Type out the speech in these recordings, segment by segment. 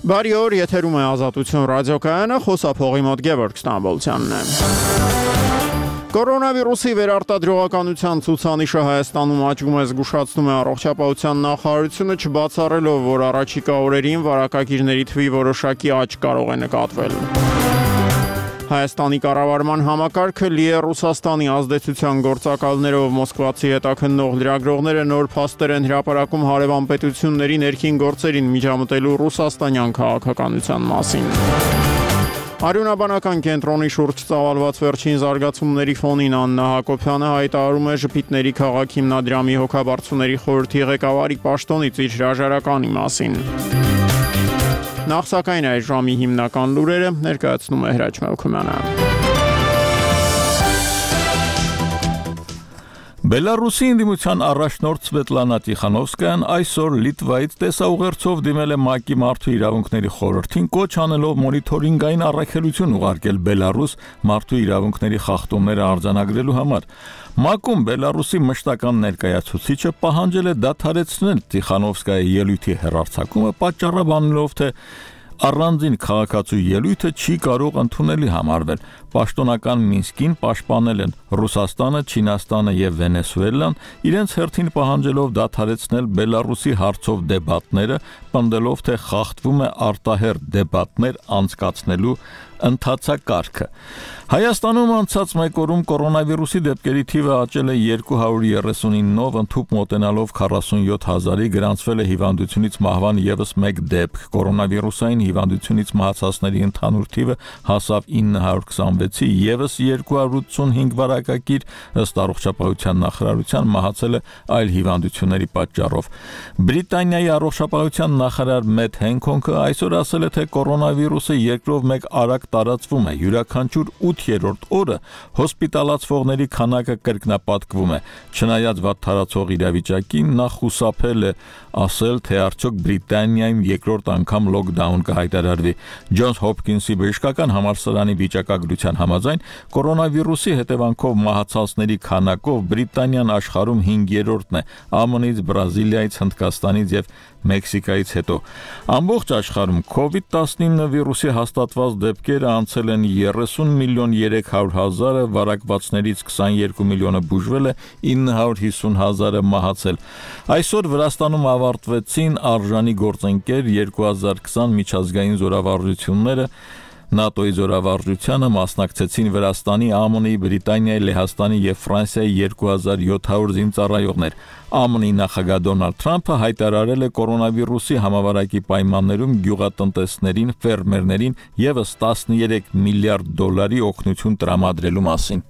Բարի օր, եթերում է Ազատություն ռադիոկայանը, խոսափողի մոտ Գևորգ Ստամբոլցյանն է։ Կորոնավիրուսի վերարտադրողականության ցուցանիշը Հայաստանում աճում է, զգուշացնում է առողջապահության նախարարությունը, չբացառելով, որ առաջիկա օրերին վարակագիրների թվի որոշակի աճ կարող է նկատվել։ Հայաստանի կառավարման համակարգը լի է Ռուսաստանի ազդեցության գործակալներով, մոսկվացի հետաքննող լրագրողները նոր փաստեր են հրապարակում հարևան պետությունների ներքին գործերին միջամտելու ռուսաստանյան քաղաքականության մասին։ Արյունաբանական կենտրոնի շուրջ ծավալված վերջին զարգացումների ֆոնին Աննա Հակոբյանը հայտարարում է Ժպիտների քաղաք հիմնադրամի հոգաբարձուների խորհրդի ղեկավարի պաշտոնից իր հրաժարականի մասին։ Նախ սակայն այս ժամի հիմնական լուրերը ներկայացնում է Հրաչ Մելքումյանը։ Բելարուսի ընդդիմության առաջնորդ Սվետլանա Տիխանովսկայան այսօր Լիտվայից տեսաուղերձով դիմել է ՄԱԿ-ի մարդու իրավունքների խորհրդին, կոչ անելով մոնիթորինգային առաքելություն ուղարկել Բելարուս մարդու իրավունքների խախտումները արձանագրելու համար։ ՄԱԿ-ում Բելարուսի մշտական ներկայացուցիչը պահանջել է դադարեցնել Տիխանովսկայի ելույթի հեռարձակումը, պատճառաբանելով, թե առանձին քաղաքացու ելույթը չի կարող ընդունելի համարվել։ Պաշտոնական Մինսկին պաշտպանել են Ռուսաստանը, Չինաստանը եւ Վենեսուելան, իրենց հերթին պահանջելով դադարեցնել Բելարուսի հարցով դեբատները, պնդելով, թե խախտվում է արտահերթ դեբատներ անցկացնելու ընթացակարգը։ Հայաստանում անցած մեկ օրում կորոնավիրուսի դեպքերի թիվը աճել է 239-ով, ընդհուպ մոտենալով 47,000-ի, գրանցվել է հիվանդությունից մահվան ևս մեկ դեպք։ Կորոնավիրուսային հիվանդությունից մահացածների ընդհանուր թիվը հասավ 926-ի, ևս 285 վարակագիր, ըստ առողջապահության նախարարության, մահացել է այլ հիվանդությունների պատճառով։ Բրիտանիայի առողջապահության նախարար Մեթ Հենքոքը այսօր ասել է, թե կորոնավիրուսը երկրով մեկ արագ տարածվում է, յուրաքանչյուր 8-րդ օրը հոսպիտալացվողների քանակը կրկնապատկվում է։ Չնայած վատթարացող իրավիճակին, նա խուսափել է ասել, թե արդյոք Բրիտանիայում երկրորդ անգամ լոքդաուն կհայտարարվի։ Ջոնս Հոփքինսի բժշկական համալսարանի վիճակագրության համաձայն, կորոնավիրուսի հետևանքով մահացածների քանակով Բրիտանիան աշխարհում 5-րդն է, ԱՄՆ-ից, Բրազիլիայից, Հնդկաստանից եւ Մեքսիկայից հետո։ Ամբողջ աշխարհում COVID-19 վիրուսի հաստատված դեպքերը անցել են 30 միլիոն 300 հազարը, վարակվածներից 22 միլիոնը բուժվել է, 950,000-ը մահացել։ Այսօր Վրաստանում ավարտվեցին արժանի գործընկեր 2020 միջազգային զորավարժությունները։ ՆԱՏՕ-ի զորավարժությանը մասնակցեցին Վրաստանի, ԱՄՆ-ի, Բրիտանիայի, Լեհաստանի եւ Ֆրանսիայի 2700 զինծառայողներ։ ԱՄՆ-ի նախագահ Դոնալդ Թրամփը հայտարարել է կորոնավիրուսի համավարակի պայմաններում գյուղատնտեսներին, ֆերմերներին ևս 13 միլիարդ դոլարի օգնություն տրամադրելու մասին։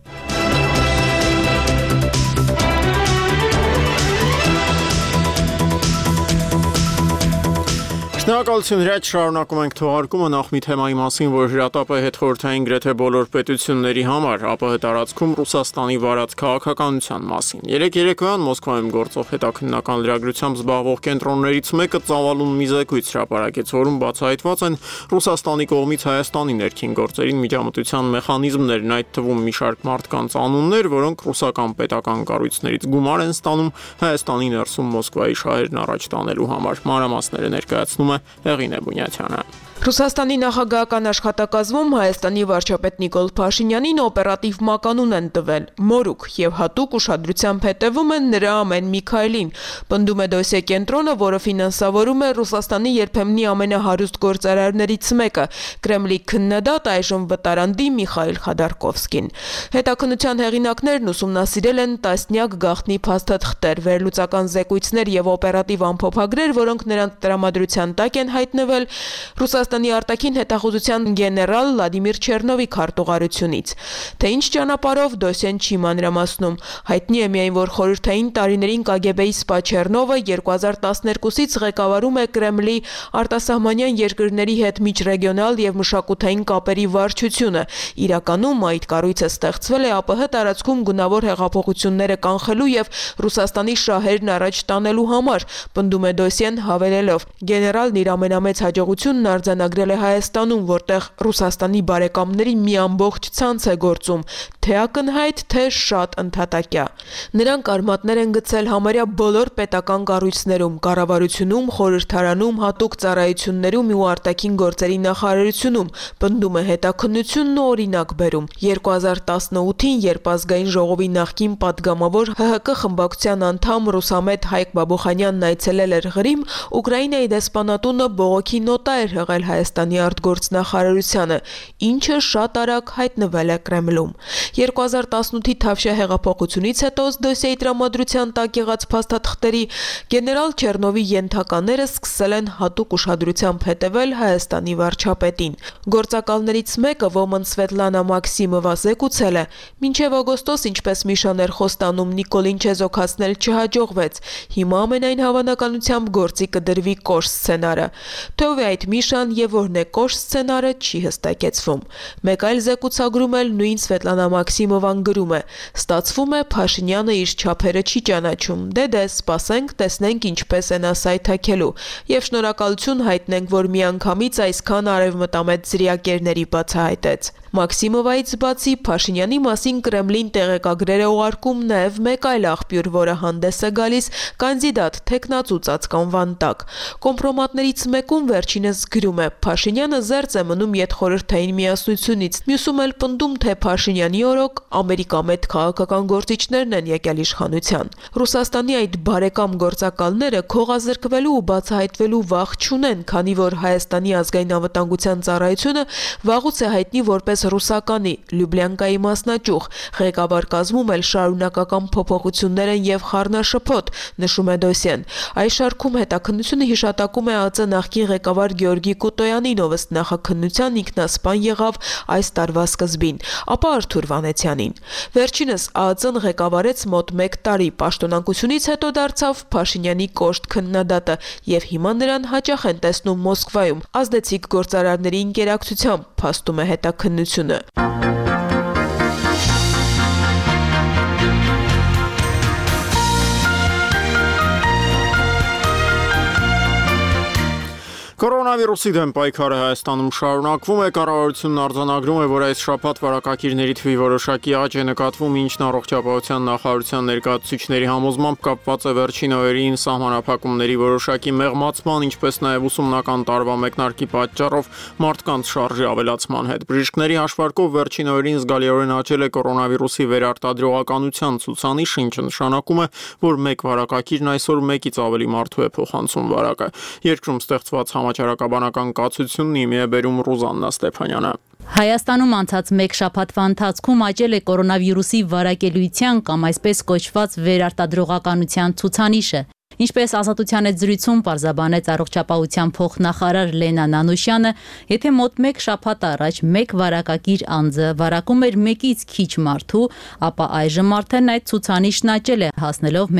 Շնորհակալություն, Հրաչ, շարունակում ենք թողարկումը նախ մի թեմայի մասին, որ հրատապ է հետխորհրդային գրեթե բոլոր պետությունների համար, ԱՊՀ տարածքում Ռուսաստանի վարած քաղաքականության մասին։ Երեկ երեկոյան Մոսկվայում գործող հետաքննական լրագրությամբ զբաղվող կենտրոններից մեկը ծավալուն մի զեկույց հրապարակեց, որում բացահայտված են Ռուսաստանի կողմից Հայաստանի ներքին գործերին միջամտության մեխանիզմներն, այդ թվում մի շարք մարդկանց անուններ, որոնք ռուսական պետական կառույցներից գումար են ստանում Հայաստանի ներսում Մոսկվայի շահերն առաջ տանելու համար։ Մանրամասները ներկայացնում է Հեղինե Բունյաթյանը։ Ռուսաստանի նախագահական աշխատակազմում Հայաստանի վարչապետ Նիկոլ Փաշինյանին օպերատիվ մականուն են տվել մորուք եւ հատուկ ուշադրությամբ հետևում են նրա ամեն մի քայլին, պնդում է դոսիե կենտրոնը, որը ֆինանսավորում է Ռուսաստանի երբեմնի ամենահարուստ գործարարներից մեկը, Կրեմլի քննադատ այժմ վտարանդի Միխայիլ Խադարկովսկին։ Հետաքննության հեղինակներն ուսումնասիրել են տասնյակ գաղտնի փաստաթղթեր, վերլուծական զեկույցներ եւ օպերատիվ ամփոփագրեր, որոնք նրանց տրամադրության տակ են հայտնվել Ռուսաստանի արտաքին հետախուզության գեներալ Վլադիմիր Չեռնովի քարտուղարությունից։ Թե ինչ ճանապարհով դոսիեն չի մանրամասնում։ Հայտնի է միայն, որ խորհրդային տարիներին ԿԳԲ-ի սպա Չեռնովը 2012-ից ղեկավարում է Կրեմլի արտասահմանյան երկրների հետ միջրեգիոնալ եւ մշակութային կապերի վարչությունը։ Իրականում այդ կառույցը ստեղծվել է ԱՊՀ տարածքում գունավոր հեղափոխությունները կանխելու եւ Ռուսաստանի շահերն առաջ տանելու համար, պնդում է դոսիեն հավելելով. Գեներալն իր ամենամեծ հաջողությունն արձանագրել է Հայաստանում, որտեղ Ռուսաստանի բարեկամների մի ամբողջ ցանց է գործում, թե ակնհայտ, թե շատ ընդհատակյա։ Նրանք արմատներ են գցել համարյա բոլոր պետական կառույցներում, կառավարությունում, խորհրդարանում, հատուկ ծառայություններում ու արտաքին գործերի նախարարությունում, պնդում է հետաքննությունն ու օրինակ բերում։ 2018-ին, երբ Ազգային ժողովի նախկին պատգամավոր ՀՀԿ խմբակցության անդամ Ռուսամետ Հայկ Բաբոխանյանն այցելել էր Ղրիմ, Ուկրաինայի դեսպանատունը բողոքի նոտա էր հղել Հայաստանի արտգործնախարարությանը, ինչը շատ արագ հայտնվել է Կրեմլում։ 2018-ի Թավշյա հեղափոխությունից հետո դոսիեի տրամադրության տակ եղած փաստաթղթերի գեներալ Չեռնովի ենթակաները սկսել են հատուկ ուշադրությամբ հետևել Հայաստանի վարչապետին։ Գործակալներից մեկը ոմն Սվետլանա Մաքսիմովա զեկուցել է, մինչև օգոստոս, ինչպես Միշան էր խոստանում, Նիկոլին չեզոքացնել չհաջողվեց։ Հիմա ամենայն հավանականությամբ գործի կդրվի կոշտ սցենարը։ Թեև այդ Միշան եւ որն է կոշտ սցենարը չի հստակեցվում։ Մեկ այլ զեկուցագրում էլ նույն Սվետլանա Մաքսիմովան գրում է. ստացվում է Փաշինյանը իր չափերը չի ճանաչում։ Դե սպասենք, տեսնենք ինչպես է նա սայթաքելու եւ շնորհակալություն հայտնենք, որ միանգամից այսքան արևմտամետ զրիակերների բացահայտեց։ Մաքսիմովայից բացի Փաշինյանի մասին Կրեմլին տեղեկագրեր է ուղարկում նաև մեկ այլ աղբյուր, որը հանդես է գալիս կանդիդատ թեկնածու ծածկանվան տակ։ Կոմպրոմատներից մեկում վերջինս գրում է. Փաշինյանը զերծ է մնում յետխորհրդային միասնությունից, մյուսում էլ պնդում, թե Փաշինյանի օրոք ամերիկամետ քաղաքական գործիչներն են եկել իշխանության։ Ռուսաստանի այդ բարեկամ գործակալները քողազրկվելու ու բացահայտվելու վախ չունեն, քանի որ Հայաստանի ազգային անվտանգության ծառայությունը վաղուց է հայտնի որպես ռուսականի Լյուբլյանկայի մասնաճյուղ, ղեկավար կազմում էլ շարունակական փոփոխություններ են եւ խառնաշփոթ, նշում է դոսիեն։ Այս շարքում հետաքննությունը հիշատակում է ԱԾ նախկին ղեկավար Գեորգի Կուտոյանին, ով ըստ նախաքննության ինքնասպան եղավ այս տարվա սկզբին, ապա Արթուր Վանեցյանին։ Վերջինս ԱԱԾ-ն ղեկավարեց մոտ 1 տարի, պաշտոնակությունից հետո դարձավ Փաշինյանի կոշտ քննադատը եւ հիմա նրան հաճախ են տեսնում Մոսկվայում, ազդեցիկ գործարարների ինտերակցիայով, փաստում է հետաքննությունը։ Կորոնավիրուսի դեմ պայքարը Հայաստանում շարունակվում է, կառավարությունն արձանագրում է, որ այս շաբաթ վարակագիրների թվի որոշակի աճ է նկատվում, ինչն առողջապահության նախարարության ներկայացուցիչների համոզմամբ կապված է վերջին օրերին սահմանափակումների որոշակի մեղմացման, ինչպես նաև ուսումնական տարվա մեկնարկի պատճառով մարդկանց շարժի ավելացման հետ։ Բժիշկների հաշվարկով վերջին օրերին զգալիորեն աճել է կորոնավիրուսի վերարտադրողականության ցուցանիշը, ինչը նշանակում է, որ մեկ վարակագիրն այսօր մեկից ավելի մարդու է փոխանցում վարակը։ Երկրում ստեղծված համաճարակաբանական կացությունն իմի է բերում Ռուզաննա Ստեփանյանը։ Հայաստանում անցած մեկ շաբաթվա ընթացքում աճել է կորոնավիրուսի վարակելիության կամ այսպես կոչված վերարտադրողականության ցուցանիշը։ Ինչպես Ազատության հետ զրույցում պարզաբանեց առողջապահության փոխնախարար Լենա Նանուշյանը, եթե մոտ 1 շաբաթ առաջ մեկ վարակագիր անձը վարակում էր մեկից քիչ մարդու, ապա այժմ արդեն այդ ցուցանիշն աճել է, հասնելով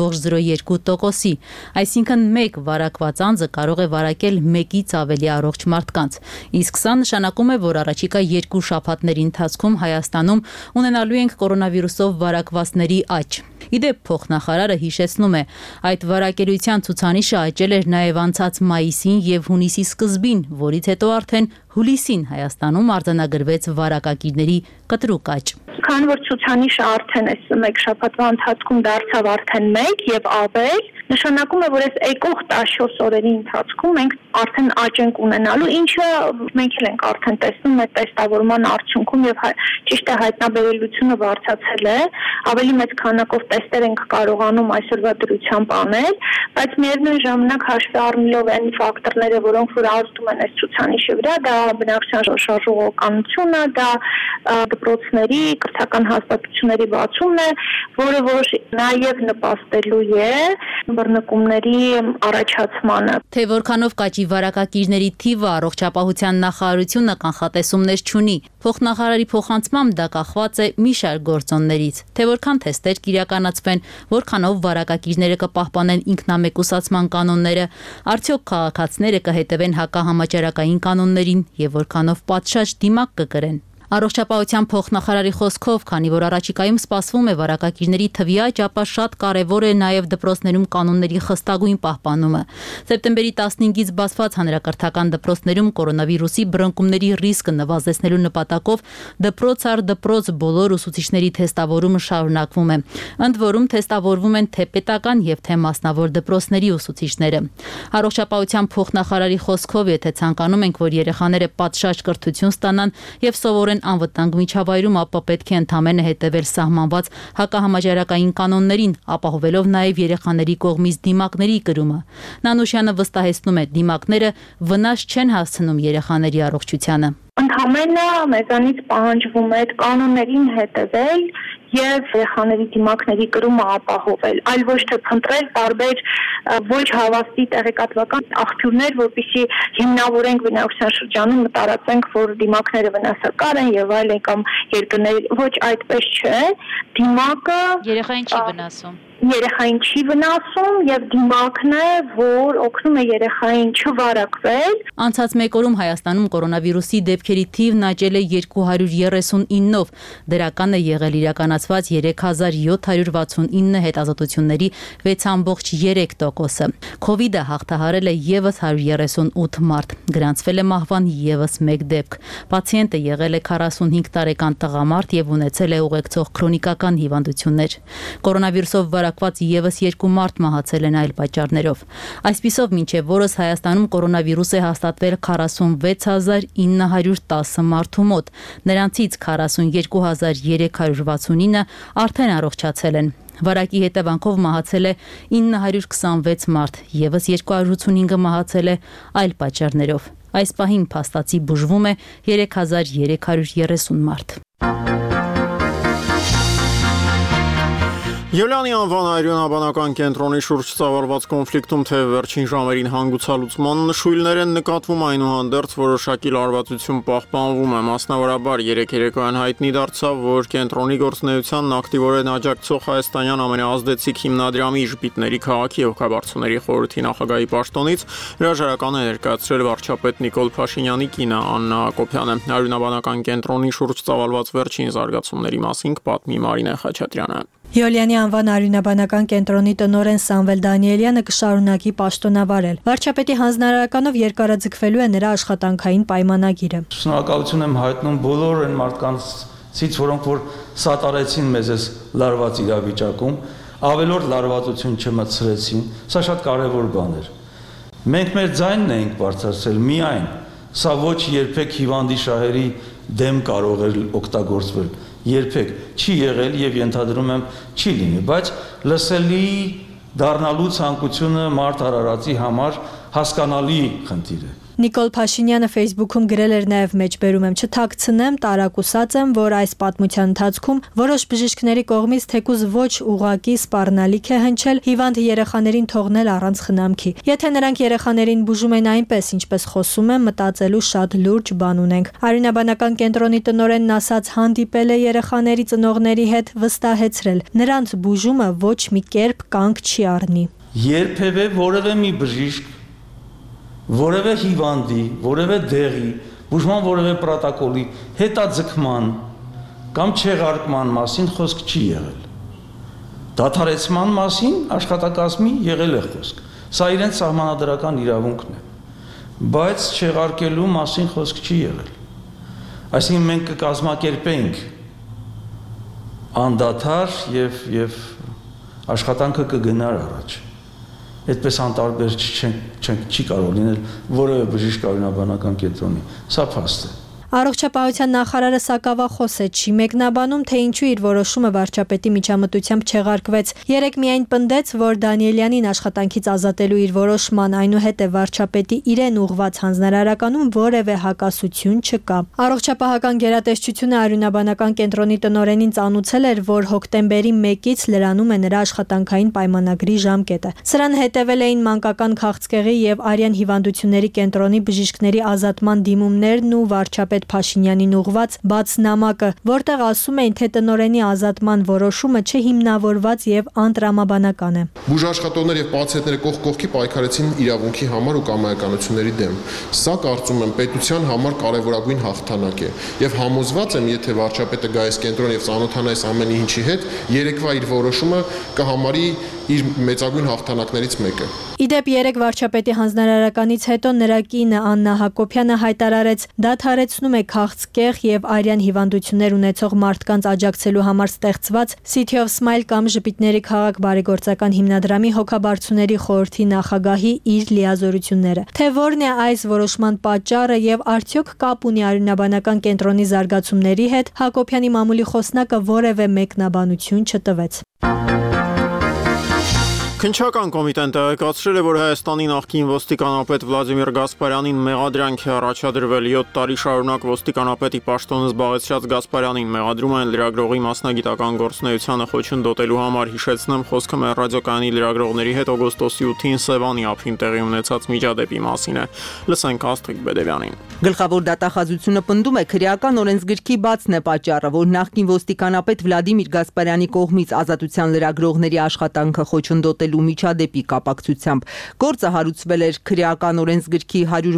1.02%-ի, այսինքն մեկ վարակված անձը կարող է վարակել մեկից ավելի առողջ մարդկանց։ Իսկ սա նշանակում է, որ առաջիկա 2 շաբաթների ընթացքում Հայաստանում ունենալու ենք կորոնավիրուսով վարակվածների աճ։ Իդեպ փոխնախարարը հիշեցնում է, այդ վարակելիության ցուցանիշը աճել էր նաև անցած մայիսին եւ հունիսի սկզբին, որից հետո արդեն հուլիսին Հայաստանում արձանագրվեց վարակագիրների կտրուկ աճ։ Քանի որ ցուցանիշը արդեն այս մեկ շաբաթվա ընթացքում դարձավ արդեն 1 եւ ավել, նշանակում է, որ այս եկող 14 օրերի ընթացքում մենք արդեն աճ ենք ունենալու, ինչը մենք էլ ենք արդեն տեսնում այդ տեստավորման արդյունքում եւ ճիշտ է հայտնաբերելիությունը բարձրացել է, ավելի մեծ քանակով տեստեր ենք կարողանում այսօրվա դրությամբ անել, բայց միևնույն ժամանակ հաշվի առնելով այն ֆակտորները, որոնք որ ազդում են այս ցուցանիշի վրա, դա բնակչության շարժողականությունը, դա դպրոցների, կրթական հաստատությունների բացումն է, որը որ նաև նպաստելու է բռնկումների առաջացմանը։ Թե որքանով կաճի վարակագիրների թիվը առողջապահության նախարարությունը կանխատեսումներ չունի։ Փոխնախարարի փոխանցմամբ դա կախված է մի շարք գործոններից, թե որքան թեստեր կիրականացվեն, որքանով վարակագիրները կպահպանեն ինքնամեկուսացման կանոնները, արդյոք քաղաքացիները կհետևեն հակահամաճարակային կանոններին եւ որքանով պատշաճ դիմակ կկրեն։ Առողջապահության փոխնախարարի խոսքով, քանի որ առաջիկայում սպասվում է վարակագիրների թվի աճ, ապա շատ կարևոր է նաև դպրոցներում կանոնների խստագույն պահպանումը։ Սեպտեմբերի 15-ից բացված հանրակրթական դպրոցներում կորոնավիրուսի բռնկումների ռիսկը նվազեցնելու նպատակով դպրոց առ դպրոց բոլոր ուսուցիչների թեստավորումը շարունակվում է։ Ընդ որում թեստավորվում են թե պետական եւ թե մասնավոր դպրոցների ուսուցիչները։ Առողջապահության փոխնախարարի խոսքով, եթե ցանկանում ենք, որ երեխաները պատշաճ կրթություն ստանան եւ սովորեն անվտանգ միջավայրում, ապա պետք է ընդամենը հետևել սահմանված հակահամաճարակային կանոններին, ապահովելով նաև երեխաների կողմից դիմակների կրումը։ Նանուշյանը վստահեցնում է, դիմակները վնաս չեն հասցնում երեխաների առողջությանը։ Ընդհանրապես մեզանից պահանջվում է կանոններին հետևել եւ երեխաների դիմակների կրումը ապահովել, այլ ոչ թե փնտրել տարբեր ոչ հավաստի տեղեկատվական աղբյուրներ, որպեսզի հիմնավորենք բնակության շրջանում տարածենք, որ դիմակները վնասակար են եւ այլն կամ երկրներ, ոչ այդպես չէ, դիմակը երեխային չի վնասում։ Երեխային չի վնասում եւ դիմակն է, որ օգնում է երեխային չվարակվել։ Անցած մեկ օրում Հայաստանում կորոնավիրուսի դեպքերի թիվն աճել է 239-ով, դրական է եղել իրականացված 3769 հետազոտությունների 6.3%-ը։ Քովիդը հաղթահարել է եւս 138 մարդ, գրանցվել է մահվան եւս մեկ դեպք։ Պացիենտը եղել է 45 տարեկան տղամարդ եւ ունեցել է ուղեկցող քրոնիկական հիվանդություններ։ Կորոնավիրուսով վարակված եւս 2 մարդ մահացել են այլ պատճառներով։ Այսպիսով, մինչև օրս Հայաստանում կորոնավիրուս է հաստատվել 46910 մարդու մոտ, նրանցից 42369 արդեն առողջացել են։ Վարակի հետևանքով մահացել է 926 մարդ, եւս 285-ը մահացել է այլ պատճառներով։ Այս պահին փաստացի բուժվում է 3330 մարդ։ Յուլիանի անվան այրենաբանական կենտրոնի շուրջ ծավալված կոնֆլիկտում թե վերջին ժամերին հանգուցալուծման նշույլներ են նկատվում, այնուհանդերձ որոշակի լարվածություն պահպանվում է։ Մասնավորաբար երեկոյան հայտնի դարձավ, որ կենտրոնի գործունեությանն ակտիվորեն աջակցող հայաստանյան ամենաազդեցիկ հիմնադրամի Ժպիտների քաղաքի հոգաբարձուների խորհրդի նախագահի պաշտոնից հրաժարական է ներկայացրել վարչապետ Նիկոլ Փաշինյանի կինը Աննա Հակոբյանը։ Այրենաբանական կենտրոնի շուրջ ծավալված վերջին զարգացումների մասին պատմի Մարինե Խաչատրյանը։ Յուլիանի անվան արյունաբանական կենտրոնի տնօրեն Սամվել Դանիելյանը կշարունակի պաշտոնավարել։ Վարչապետի հանձնարարականով երկարաձգվելու է նրա աշխատանքային պայմանագիրը։ Շնորհակալություն եմ հայտնում բոլոր այն մարդկանցից, որոնք որ սատարեցին մեզ այս լարված իրավիճակում, ավելորդ լարվածություն չմտցրեցին։ Սա շատ կարևոր բան էր։ Մենք մեր ձայնն ենք բարձրացրել միայն, սա ոչ երբեք հիվանդի շահերի դեմ կարող էր օգտագործվել։ Երբեք չի եղել եւ ենթադրում եմ չի լինի, բայց լսելի դառնալու ցանկությունը մարդ արարածի համար հասկանալի խնդիր է։ Նիկոլ Փաշինյանը Facebook-ում գրել էր նաև մեջբերում եմ չթաքցնեմ, տարակուսած եմ, որ այս պատմության ընթացքում որոշ բժիշկների կողմից թեկուզ ոչ ուղղակի սպառնալիք է հնչել հիվանդ երեխաներին թողնել առանց խնամքի։ Եթե նրանք երեխաներին բուժում են այնպես, ինչպես խոսում են, մտածելու շատ լուրջ բան ունենք։ Արյունաբանական կենտրոնի տնօրենն ասաց հանդիպել է երեխաների ծնողների հետ, վստահեցրել, նրանց բուժումը ոչ մի կերպ կանգ չի առնի։ Երբևէ որևէ մի բժիշկ որևէ հիվանդի, որևէ դեղի, բուժման որևէ պրոտոկոլի հետաձգման կամ չեղարկման մասին խոսք չի եղել։ Դադարեցման մասին աշխատակազմի եղել է խոսք։ Սա իրենց սահմանադրական իրավունքն է։ Բայց չեղարկելու մասին խոսք չի եղել։ Այսինքն մենք կկազմակերպենք անդադար եւ աշխատանքը կգնար առաջ։ Այդպես անտարբեր չի կարող լինել որևէ բժիշկ արյունաբանական կենտրոնի։ Սա փաստ է։ Առողջապահության նախարարը սակավախոս է, չի մեկնաբանում, թե ինչու իր որոշումը վարչապետի միջամտությամբ չեղարկվեց։ Երեկ միայն պնդեց, որ Դանիելյանին աշխատանքից ազատելու իր որոշման այնուհետև վարչապետի իրեն ուղղված հանձնարարականում որևէ հակասություն չկա։ Առողջապահական գերատեսչությունը արյունաբանական կենտրոնի տնօրենին ծանուցել էր, որ հոկտեմբերի 1-ից լրանում է նրա աշխատանքային պայմանագրի ժամկետը։ Սրան հետևել էին մանկական քաղցկեղի եւ արյան հիվանդությունների կենտրոնի բժիշկների ազատման դիմումներն ու վարչապետ վարչապետ Փաշինյանին ուղված բաց նամակը, որտեղ ասում էին, թե տնօրենի ազատման որոշումը չհիմնավորված եւ անտրամաբանական է։ Բուժաշխատողներ եւ պացիենտները կողք կողքի պայքարեցին իրավունքի համար ու կամայականությունների դեմ։ Սա կարծում եմ պետության համար կարևորագույն հաղթանակ է եւ համոզված եմ, եթե վարչապետը գա այս կենտրոն եւ ծանոթանա այս ամեն ինչի հետ, երեկվա իր որոշումը կհամարի իր մեծագույն հաղթանակներից մեկը։ Իդեպ երեք վարչապետի հանձնարարականից հետո նրա կինը Աննա Հակոբյանը հայտարարեց, դադարեցնում է քաղցկեղ եւ արյան հիվանդություններ ունեցող մարդկանց աջակցելու համար ստեղծված City of Smile կամ Ժպիտների քաղաք բարեգործական հիմնադրամի հոգաբարձուների խորհրդի նախագահի իր լիազորությունները։ Թե որն է այս որոշման պատճառը եւ արդյոք կապ ունի արյունաբանական կենտրոնի զարգացումների հետ, Հակոբյանի մամուլի խոսնակը որևէ մեկնաբանություն չտվեց։ Քննչական կոմիտեն տեղեկացրել է, որ Հայաստանի նախկին ոստիկանապետ Վլադիմիր Գասպարյանին մեղադրանք է առաջադրվել 7 տարի շարունակ ոստիկանապետի պաշտոնը զբաղեցրած Գասպարյանին մեղադրում են լրագրողի մասնագիտական գործունեությանը խոչընդոտելու համար, հիշեցնեմ, խոսքը մեր ռադիոկայանի լրագրողների հետ օգոստոսի 8-ին Սևանի ափին տեղի ունեցած միջադեպի մասին է։ Լսենք Աստղիկ Բեդևյանին։ Գլխավոր դատախազությունը պնդում է, քրեական օրենսգրքի բացն է պատճառը, որ նախկին ոստիկանապետ Վլադիմիր Գասպարյանի կողմից ազատության լրագրողների աշխատանքը խոչընդոտելու միջադեպի կապակցությամբ գործը հարուցվել էր քրեական օրենսգրքի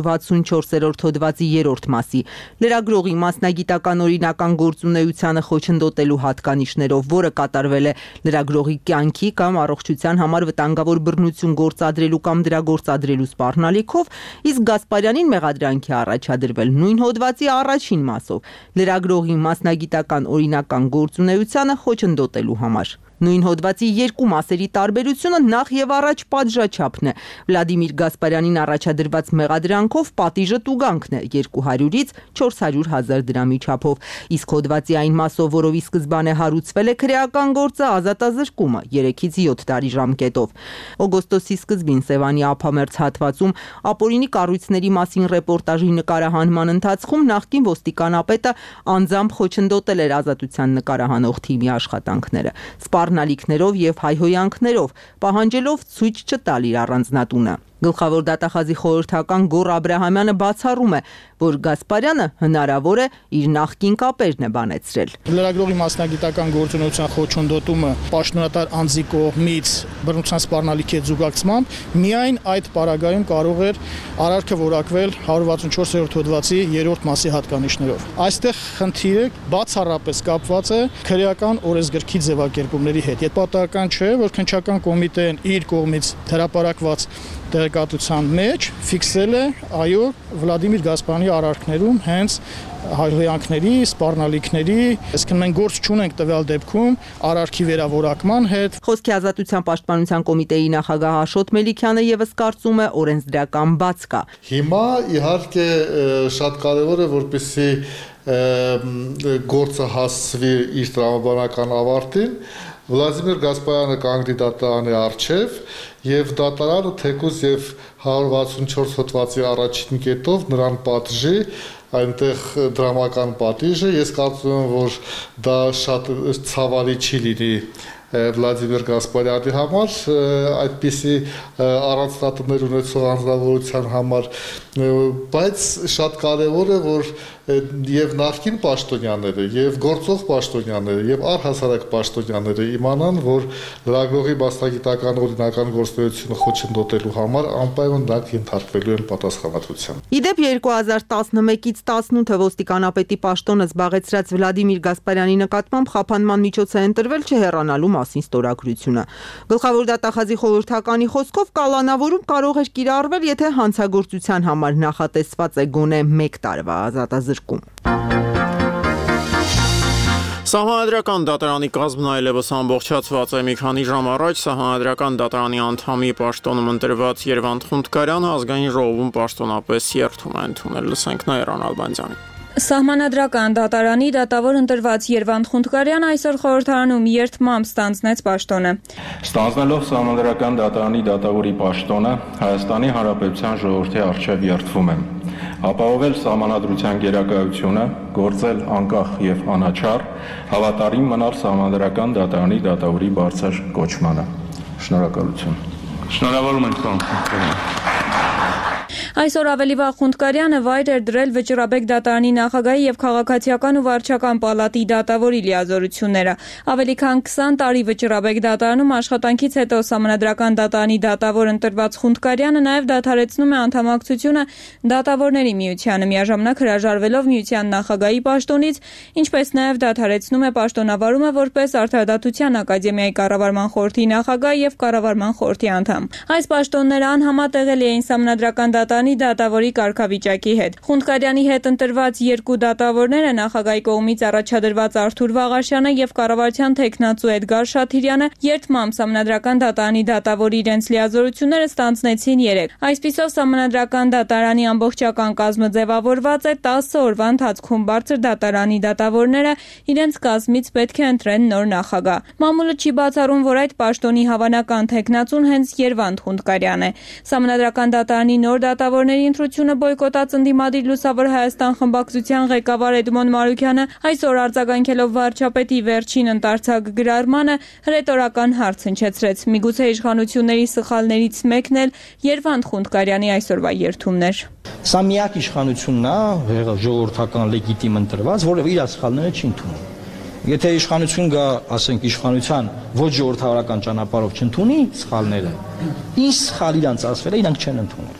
164-րդ հոդվածի 3-րդ մասի լրագրողի մասնագիտական օրինական գործունեությանը խոչընդոտելու հատկանիշներով, որը կատարվել է լրագրողի կյանքի կամ առողջության համար վտանգավոր բռնություն գործադրելու կամ դրա գործադրելու սպառնալիքով, իսկ Գասպարյանին մեղադրանք է առաջադրվել նույն հոդվածի առաջին մասով լրագրողի մասնագիտական օրինական գործունեությանը խոչընդոտելու համար։ Նույն հոդվածի երկու մասերի տարբերությունը նախ եւ առաջ պատժաչափն է։ Վլադիմիր Գասպարյանին առաջադրված մեղադրանքով պատիժը տուգանքն է 200-ից 400,000 դրամի չափով, իսկ հոդվածի այն մասով, որով ի սկզբանե հարուցվել է քրեական գործը, ազատազրկումը 3-ից 7 տարի ժամկետով։ Օգոստոսի սկզբին Սևանի ափամերձ հատվածում ապօրինի կառույցների մասին ռեպորտաժի նկարահանման ընթացքում նախկին ոստիկանապետը անձամբ խոչընդոտել էր ազատության նկարահանող թիմի աշխատանքները։ Սպառնալիքներով եւ հայհոյանքներով, պահանջելով ցույց չտալ իր առանձնատունը։ Գլխավոր դատախազի խորհրդական Գոռ Աբրահամյանը բացառում է, որ Գասպարյանը հնարավոր է իր նախկին կապերն է բանեցրել։ Լրագրողի մասնագիտական գործունեության խոչընդոտումը պաշտոնատար անձի կողմից բռնության սպառնալիքի զուգակցմամբ միայն այդ պարագայում կարող էր արարքը որակվել 164-րդ հոդվածի 3-րդ մասի հատկանիշներով։ Այստեղ խնդիրը բացառապես կապված է քրեական օրենսգրքի ձևակերպումների հետ։ Եվ պատահական չէ, որ քննչական կոմիտեն իր կողմից հրապարակված տեղեկատվության մեջ ֆիքսել է, այո, Վլադիմիր Գասպարյանի արարքներում հենց հայհոյանքների, սպառնալիքների, այսինքն մենք գործ չունենք տվյալ դեպքում արարքի վերավորակման հետ։ Խոսքի ազատության պաշտպանության կոմիտեի նախագահ Աշոտ Մելիքյանը եւս կարծում է օրենսդրական բաց կա։ Հիմա իհարկե շատ կարևոր է, որպեսզի գործը հասցվի իր տրամաբանական ավարտին, Վլադիմիր Գասպարյանը կանգնի դատարանի առջև եւ դատարանը թեկուզ եւ 164 հոդվածի առաջին կետով նրան պատժի այնտեղ դրամական պատիժը։ Ես կարծում եմ, որ դա շատ ցավալի չի լինի Վլադիմիր Գասպարյանի համար, այդպիսի առանձնատներ ունեցող անձնավորության համար, բայց շատ կարևոր է, որ եւ նախկին պաշտոնյաները, եւ գործող պաշտոնյաները, եւ առհասարակ պաշտոնյաները իմանան, որ լրագրողի մասնագիտական օրինական գործունեությունը խոչընդոտելու համար անպայման դրանք ենթարկվելու են պատասխանատվության։ Իդեպ 2011-ից 18 ոստիկանապետի պաշտոնը զբաղեցրած Վլադիմիր Գասպարյանի նկատմամբ խափանման միջոց է ընտրվել չհեռանալու մասին ստորագրությունը։ Գլխավոր դատախազի խորհրդականի խոսքով կալանավորում կարող էր կիրառվել, եթե հանցագործության համար նախատեսված է գոնե 1 տարվա ազատազրկում։ Սահմանադրական դատարանի կազմն այլևս ամբողջացված է։ Մի քանի ժամ առաջ Սահմանադրական դատարանի անդամի պաշտոնում ընտրված Երվանդ Խունդկարյանը ազգային ժողովում պաշտոնապես երդում է ընդունել։ Լսենք Նաիրան Ալբանդյանին։ Սահմանադրական դատարանի դատավոր ընտրված Երվանդ Խունդկարյանը այսօր խորհրդարանում երդմամբ ստանձնեց պաշտոնը։ Ստանձնելով Սահմանադրական դատարանի դատավորի պաշտոնը, Հայաստանի Հանրապետության ժողովրդի առջև երդվում եմ ապահովել սահմանադրության գերակայությունը, գործել անկախ եւ անաչառ, հավատարիմ մնալ Սահմանադրական դատարանի դատավորի բարձր կոչմանը։ Շնորհակալություն։ Շնորհավորում ենք, պարոն Խունդկարյան։ Այսօր ավելի վաղ Խունդկարյանը վայր էր դրել Վճռաբեկ դատարանի նախագահի եւ քաղաքացիական ու վարչական պալատի դատավորի լիազորությունները։ Ավելի քան 20 տարի Վճռաբեկ դատարանում աշխատանքից հետո Սահմանադրական դատարանի դատավոր ընտրված Խունդկարյանը նաեւ դադարեցնում է անդամակցությունը Դատավորների միությանը, միաժամանակ հրաժարվելով միության նախագահի պաշտոնից, ինչպես նաեւ դադարեցնում է պաշտոնավարումը որպես Արդարադատության ակադեմիայի կառավարման խորհրդի նախագահ եւ կառավարման խորհրդի անդամ։ Այս պաշտոնները անհամատեղելի էին Սահմանադրական դատարանի դատավորի կարգավիճակի հետ։ Խունդկարյանի հետ ընտրված երկու դատավորները նախագահի կողմից առաջադրված Արթուր Վաղաշյանը եւ կառավարության թեկնածու Էդգար Շաթիրյանը երթմամբ Սահմանադրական դատարանի դատավորի իրենց լիազորությունները ստանձնեցին 3։ Այսպիսով Սահմանադրական դատարանի ամբողջական կազմը ձևավորված է 10 օրվա ընթացքում բարձր դատարանի դատավորները իրենց կազմից պետք է ընտրեն նոր նախագահ։ Մամուլը չի բացառում, որ այդ պաշտոնի հավանական թեկնածուն հենց Երվանդ Խունդկարյանն է։ Սահմանադրական դատարանի նոր դատավորների ընտրությունը բոյկոտած ընդդիմադիր Լուսավոր Հայաստան խմբակցության ղեկավար Էդմոն Մարուկյանը այսօր արձագանքելով վարչապետի վերջին ընթերցակ գրառմանը հրետորական հարց հնչեցրեց։ Միգուցե իշխանությունների սխալներից մեկն էլ Երվանդ Խունդկարյանի այսօրվա երթումն էր։ Սա միակ իշխանությունն է, ժողովրդական լեգիտիմ ընտրված, որը իր սխալները չի ընդունում։ Եթե իշխանություն գա, ասենք իշխանության ոչ ժողովրդավարական ճանապարհով չընդունի սխալները, ինչ սխալ իրանց ասվել է, իրանք չեն ընդունել։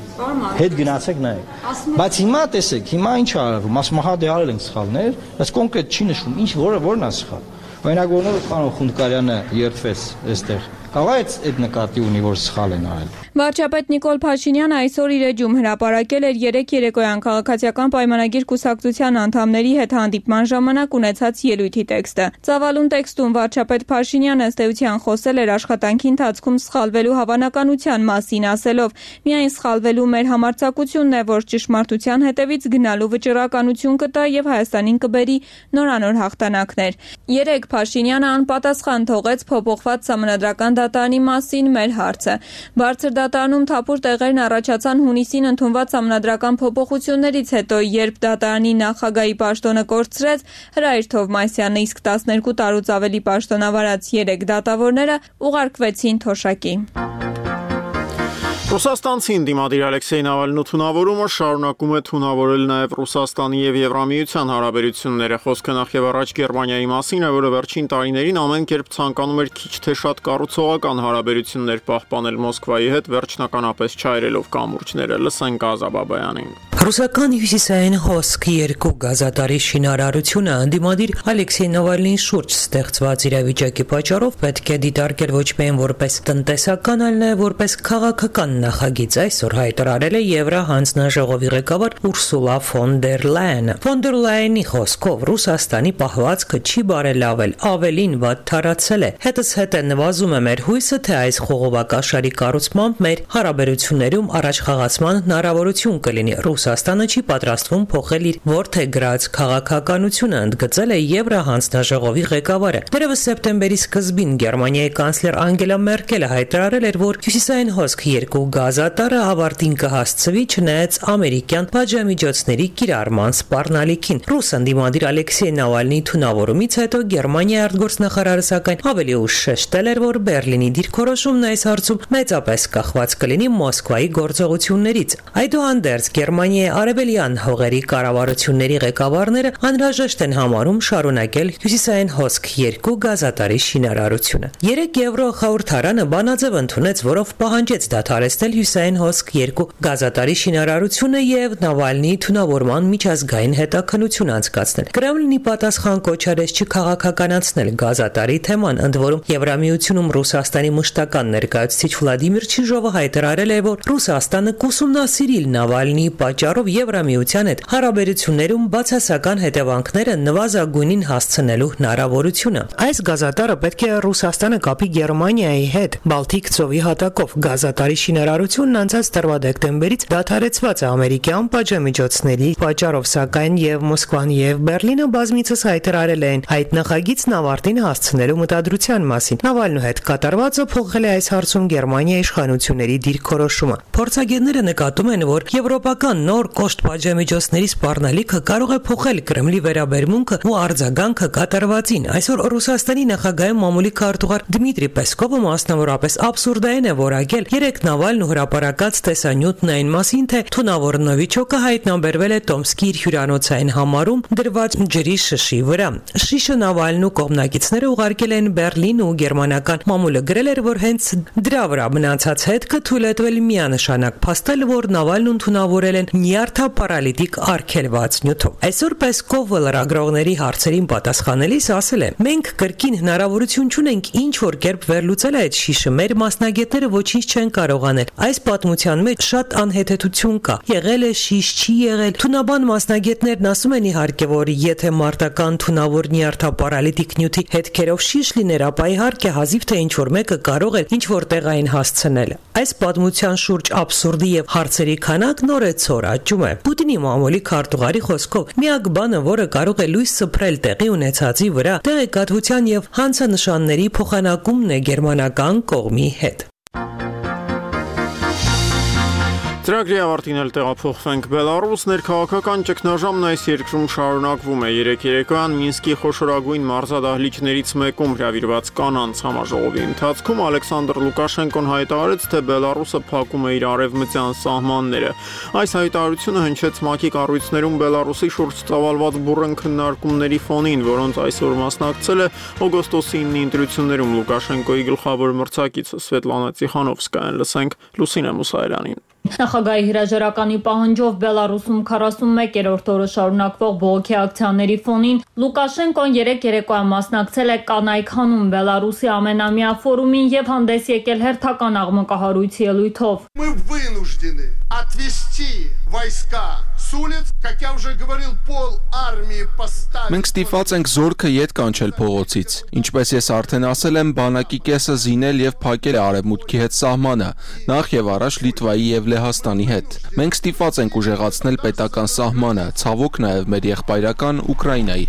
Հետ գնացեք նայեք։ Բայց հիմա տեսեք, հիմա ինչ է արվում, ասում հա դե արել ենք սխալներ, բայց կոնկրետ չի նշվում, ինչ որն է սխալ։ Օրինակ որոնով պարոն Խունդկարյանը երթվեց այստեղ։ Կարող է այդ նկատի ունի, որ սխալ են արել։ Վարչապետ Նիկոլ Փաշինյանը այսօր իր էջում հրապարակել էր 3 երեկոյան քաղաքացիական պայմանագիր կուսակցության անդամների հետ հանդիպման ժամանակ ունեցած ելույթի տեքստը։ Ծավալուն տեքստում վարչապետ Փաշինյանը ըստ էության խոսել էր աշխատանքի ընթացքում սխալվելու հավանականության մասին, ասելով. «Միայն սխալվելու մեր համարձակությունն է, որ ճշմարտության հետևից գնալու վճռականություն կտա եւ Հայաստանին կբերի նորանոր հաղթանակներ»։ 3 Փաշինյանը անպատասխան թողեց փոփոխված Սահմանադրական դատարանի մասին մեր հարցը։ Բարձր դատարանում թափուր տեղերն առաջացան հունիսին ընդունված Սահմանադրական փոփոխություններից հետո, երբ դատարանի նախագահի պաշտոնը կորցրեց Հրայր Թովմասյանը, իսկ 12 տարուց ավելի պաշտոնավարած 3 դատավորները ուղարկվեցին թոշակի։ Ռուսաստանցի ընդդիմադիր Ալեքսեյ Նավալնու թունավորումը շարունակում է թունավորել նաև Ռուսաստանի եւ Եվրամիության հարաբերությունները։ Խոսքը նախ եւ առաջ Գերմանիայի մասին է, որը վերջին տարիներին ամեն կերպ ցանկանում էր քիչ թե շատ կառուցողական հարաբերություններ պահպանել Մոսկվայի հետ, վերջնականապես չայրելով կամուրջները։ Լսենք Ազաբաբայանին։ Ռուսական հյուսիսային հոսք 2 գազատարի շինարարությունը ընդդիմադիր Ալեքսեյ Նավալնիի շուրջ ստեղծված իրավիճակի պատճառով պետք է դիտարկել ոչ միայն որպես տնտեսական, այլ նաև որպես քաղաքական նախագիծ, այսօր հայտարարել է Եվրահանձնաժողովի ղեկավար Ուրսուլա ֆոն դեր Լայենը։ Ֆոն դեր Լայենի խոսքով Ռուսաստանի պահվածքը չի բարելավել, ավելին վատ թարացել է։ Հետզհետե նվազում է մեր հույսը, թե այս խողովակաշարի կառուցմամբ մեր հարաբերություններում առաջխաղացման հնարավորություն կլինի։ Ռուսաստանը չի պատրաստվում փոխել իր որդեգրած քաղաքականությունը, ընդգծել է Եվրահանձնաժողովի ղեկավարը։ Դեռևս սեպտեմբերի սկզբին Գերմանիայի կանցլեր Անգելա Մերկելը հայտարարել էր, որ հյուսիսային հոսք 2 գազատարը ավարտին կհասցվի չնայած ամերիկյան պատժամիջոցների կիրառման սպառնալիքին։ Ռուս ընդդիմադիր Ալեքսեյ Նավալնիի թունավորումից հետո Գերմանիայի արտգործնախարարը սակայն ավելի ուշ շեշտել էր, որ Բերլինի դիրքորոշումն այս հարցում մեծապես կախված կլինի Մոսկվայի գործողություններից։ Այդուհանդերձ Գերմանիայի արևելյան հողերի կառավարությունների ղեկավարները անհրաժեշտ են համարում շարունակել հյուսիսային հոսք 2 գազատարի շինարարությունը։ 3 եվրո խորհրդարանը բանաձև ընդունեց, որով պահանջեց դադարեցնել հյուսիսային հոսք 2 գազատարի շինարարությունը եւ Նավալնիի թունավորման միջազգային հետաքննություն անցկացնել։ Կրեմլինի պատասխան կոչ արեց չքաղաքականացնել գազատարի թեման, ընդ որում Եվրամիությունում Ռուսաստանի մշտական ներկայացուցիչ Վլադիմիր Չիժովը հայտարարել է, որ Ռուսաստանը կուսումնասիրի Նավալնիի պատճառով Եվրամիության հետ հարաբերություններում բացասական հետևանքները նվազագույնին հասցնելու հնարավորությունը։ Այս գազատարը պետք է Ռուսաստանը կապի Գերմանիայի հետ Բալթիկ ծովի հատակով։ Գազատարի շինարարությունն անցած տարվա դեկտեմբերից դադարեցված է ամերիկյան պատժամիջոցների պատճառով, սակայն եւ Մոսկվան եւ Բերլինը բազմիցս հայտարարել են այդ նախագիծն ավարտին հասցնելու մտադրության մասին։ Նավալնու հետ կատարվածը փոխել է այս հարցում Գերմանիայի իշխանությունների դիրքորոշումը։ Փորձագետները նկատում են, որ եվրոպական նոր որ կոշտ պատժամիջոցների սպառնալիքը կարող է փոխել Կրեմլի վերաբերմունքը ու արձագանքը կատարվածին։ Այսօր Ռուսաստանի նախագահի մամուլի քարտուղար Դմիտրի Պեսկովը մասնավորապես աբսուրդային է որակել երեք Նավալն ու հրապարակած տեսանյութն այն մասին, թե թունավոր նովիչոկը հայտնաբերվել է Տոմսկի իր հյուրանոցային համարում դրված ջրի շշի վրա։ Շիշը Նավալն ու կողմնակիցները ուղարկել են Բերլին ու գերմանական մամուլը գրել էր, որ հենց դրա վրա մնացած հետքը թույլ է տվել միանշանակ փաստել, որ Նավալն ընդունավորել են նյարդապարալիտիկ արգելված նյութով։ Այսօր Պեսկովը լրագրողների հարցերին պատասխանելիս ասել է. «Մենք կրկին հնարավորություն չունենք ինչ որ կերպ վերլուծել այդ շիշը, մեր մասնագետները ոչինչ չեն կարող անել։ Այս պատմության մեջ շատ անհեթեթություն կա։ Եղել է շիշ, չի եղել։ Թունաբան մասնագետներն ասում են իհարկե, որ եթե մարտական թունավոր նյարդապարալիտիկ նյութի հետքերով շիշ լիներ, ապա իհարկե հազիվ թե ինչ որ մեկը կարող էր ինչ որ տեղային հասցնել։ Այս պատմության շուրջ աբսուրդի եւ հարցերի քանակն օրեցօր աճում է։ Պուտինի մամուլի քարտուղարի խոսքով միակ բանը, որը կարող է լույս սփռել տեղի ունեցածի վրա, տեղեկատվության եւ հանցանշանների փոխանակումն է գերմանական կողմի հետ»։ Ծրագրի ավարտին էլ տեղափոխվենք Բելարուս, ներքաղաքական ճգնաժամն այս երկրում շարունակվում է։ Երեկ երեկոյան Մինսկի խոշորագույն մարզադահլիճներից մեկում հրավիրված կանանց համաժողովի ընթացքում Ալեքսանդր Լուկաշենկոն հայտարարեց, թե Բելարուսը փակում է իր արևմտյան սահմանները։ Այս հայտարարությունը հնչեց ՄԱԿ-ի կառույցներում Բելարուսի շուրջ ծավալված բուռն քննարկումների ֆոնին, որոնց այսօր մասնակցել է օգոստոսի 9-ի ընտրություններում Լուկաշենկոյի գլխավոր մրցակիցը Սվետլանա Տիխանովսկայան։ Լսենք Լուսինե Մուսայելյանին։ Նախագահի հրաժարականի պահանջով Բելարուսում 41-րդ օրը շարունակվող բողոքի ակցիաների ֆոնին Լուկաշենկոն երեկ երեկոյան մասնակցել է Կանայք հանուն Բելարուսի ամենամյա ֆորումին եւ հանդես եկել հերթական աղմկահարույց ելույթով։ Мы вынуждены отвести войска с улиц, как я уже говорил, пол армии поставить. Մենք ստիպված ենք զորքը ետ կանչել փողոցից։ Ինչպես ես արդեն ասել եմ, բանակի կեսը զինել եւ փակել է արևմուտքի հետ սահմանը, նախ եւ առաջ Լիտվայի եւ Լեհաստանի հետ։ Մենք ստիպված ենք ուժեղացնել պետական սահմանը, ցավոք նաեւ մեր եղբայրական Ուկրաինայի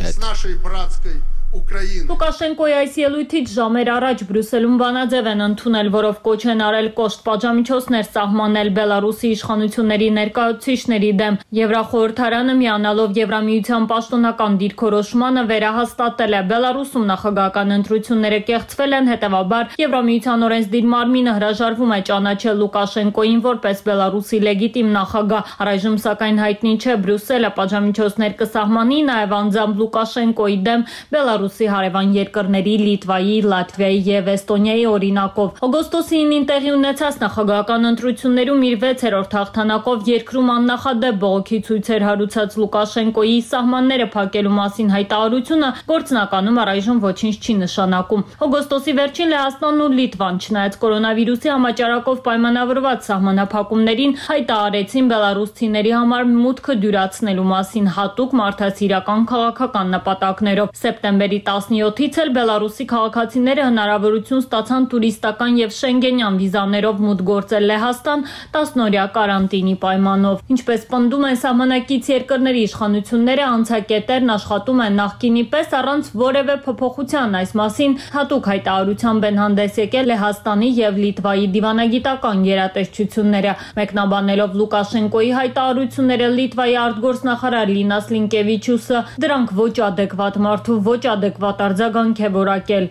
հետ։ Լուկաշենկոյի այս ելույթից ժամեր առաջ Բրյուսելում բանաձև են ընդունել, որով կոչ են արել կոշտ պատժամիջոցներ սահմանել Բելարուսի իշխանությունների ներկայացուցիչների դեմ։ Եվրախորհրդարանը միանալով Եվրամիության պաշտոնական դիրքորոշմանը վերահաստատել է։ Բելարուսում նախագահական ընտրությունները կեղծվել են, հետևաբար Եվրամիության օրենսդիր մարմինը հրաժարվում է ճանաչել Լուկաշենկոյին որպես Բելարուսի լեգիտիմ նախագահ։ Առայժմ սակայն հայտնի չէ Բրյուսելը պատժամիջոցներ կսահմանի նաև անձամբ Լուկաշենկոյի դեմ Բելարուսի հարևան երկրների Լիտվայի, Լատվիայի եւ Էստոնիայի օրինակով։ Օգոստոսի 9-ին տեղի ունեցած նախագահական ընտրություններում իր 6-րդ հաղթանակով երկրում աննախադեպ բողոքի ցույցեր հարուցած Լուկաշենկոյի սահմանները փակելու մասին հայտարարությունը գործնականում առայժմ ոչինչ չի նշանակում։ Օգոստոսի վերջին Լեհաստանն ու Լիտվան, չնայած կորոնավիրուսի համաճարակով պայմանավորված սահմանափակումներին, հայտարարեցին բելարուսցիների համար մուտքը դյուրացնելու մասին հատուկ մարդասիրական քաղաքական նպատակներով։ Սեպտեմբերի 17-ից էլ Բելարուսի քաղաքացիները հնարավորություն ստացան տուրիստական եւ շենգենյան վիզաներով մուտք գործել Լեհաստան 10-օրյա կարանտինի պայմանով։ Ինչպես պնդում են սահմանակից երկրների իշխանությունները, անցակետերն աշխատում են նախկինի պես առանց որևէ փոփոխության։ Այս մասին հատուկ հայտարարությամբ են հանդես եկել Լեհաստանի եւ Լիտվայի դիվանագիտական գերատեսչությունները։ Մեկնաբանելով Լուկաշենկոյի հայտարարությունները, Լիտվայի արտգործնախարար Լինաս Լինկևիչյուսը դրանք ոչ adekvat մարդու ոչ adekvat արձագանք է որակել։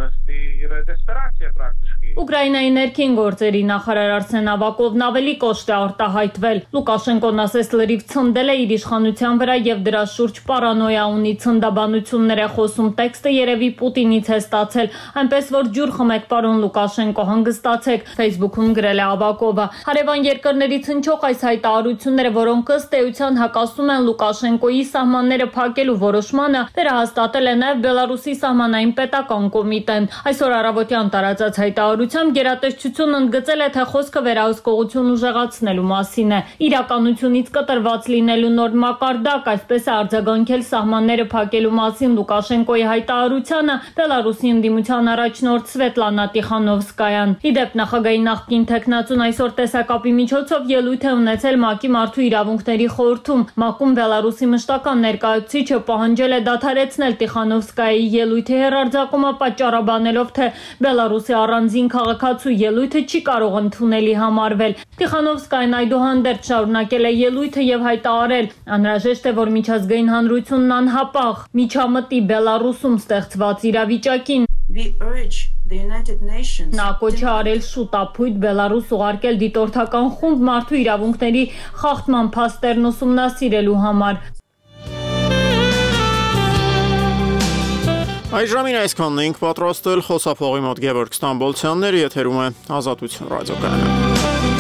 Ուկրաինայի ներքին գործերի նախարար Արսեն Ավակովն ավելի կոշտ է արտահայտվել։ Լուկաշենկոն ասես լրիվ ցնդել է իր իշխանության վրա եւ դրա շուրջ պարանոյա ունի, ցնդաբանություններ է խոսում, տեքստը երևի Պուտինից է ստացել, այնպես որ ջուր խմեք, պարոն Լուկաշենկո, հանգստացեք, Facebook-ում գրել է Ավակովը։ Հարևան երկրներից հնչող այս հայտարարությունները, որոնք ըստ էության հակասում են Լուկաշենկոյի սահմանները փակելու որոշմանը, վերահաստատել է նաեւ Բելարուսի սահմանային պետական կոմիտեն։ Այսօր առավոտյան տարածած հայտարարությամբ գերատեսչությունն ընդգծել է, թե խոսքը վերահսկողություն ուժեղացնելու մասին է։ Իրականությունից կտրված լինելու նոր մակարդակ, այսպես է արձագանքել սահմանները փակելու մասին Լուկաշենկոյի հայտարարությանը Բելարուսի ընդդիմության առաջնորդ Սվետլանա Տիխանովսկայան։ Իդեպ նախագահի նախկին տեխնացուն այսօր տեսակապի միջոցով ելույթ է ունեցել ՄԱԿ-ի մարդու իրավունքների խորհրդում։ ՄԱԿ-ում Բելարուսի մշտական ներկայացուցիչը պահանջել է դադարեցնել Տիխանովսկայի ելույթի հեռարձակումը, պատճառաբանելով, թե Բելարուսի առանձին քաղաքացու ելույթը չի կարող ընդունելի համարվել։ Տիխանովսկայան այդուհանդերձ շարունակել է ելույթը եւ հայտարարել, անհրաժեշտ է, որ միջազգային հանրությունն անհապաղ միջամտի Բելարուսում ստեղծված իրավիճակին։ Նա կոչ է արել շուտ ապույտ Բելարուս ուղարկել դիտորդական խումբ մարդու իրավունքների խախտման փաստերն ուսումնասիրելու համար։ Այժմին այսքանն ենք պատրաստել, խոսափողի մոտ Գևորգ Ստամբոլցյանն էր, եթերում է Ազատություն ռադիոկայանը։